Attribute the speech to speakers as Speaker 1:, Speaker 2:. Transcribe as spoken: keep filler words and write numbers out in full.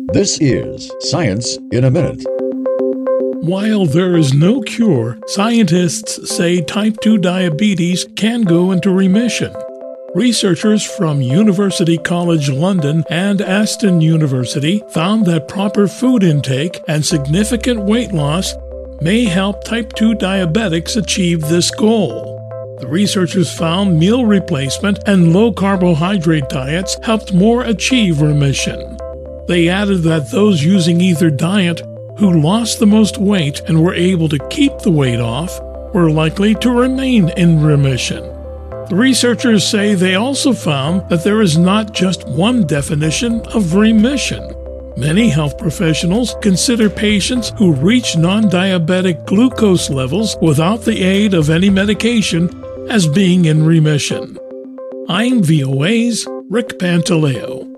Speaker 1: This is Science in a Minute.
Speaker 2: While there is no cure, scientists say type two diabetes can go into remission. Researchers from University College London and Aston University found that proper food intake and significant weight loss may help type two diabetics achieve this goal. The researchers found meal replacement and low-carbohydrate diets helped more achieve remission. They added that those using either diet who lost the most weight and were able to keep the weight off were likely to remain in remission. The researchers say they also found that there is not just one definition of remission. Many health professionals consider patients who reach non-diabetic glucose levels without the aid of any medication as being in remission. I'm V O A's Rick Pantaleo.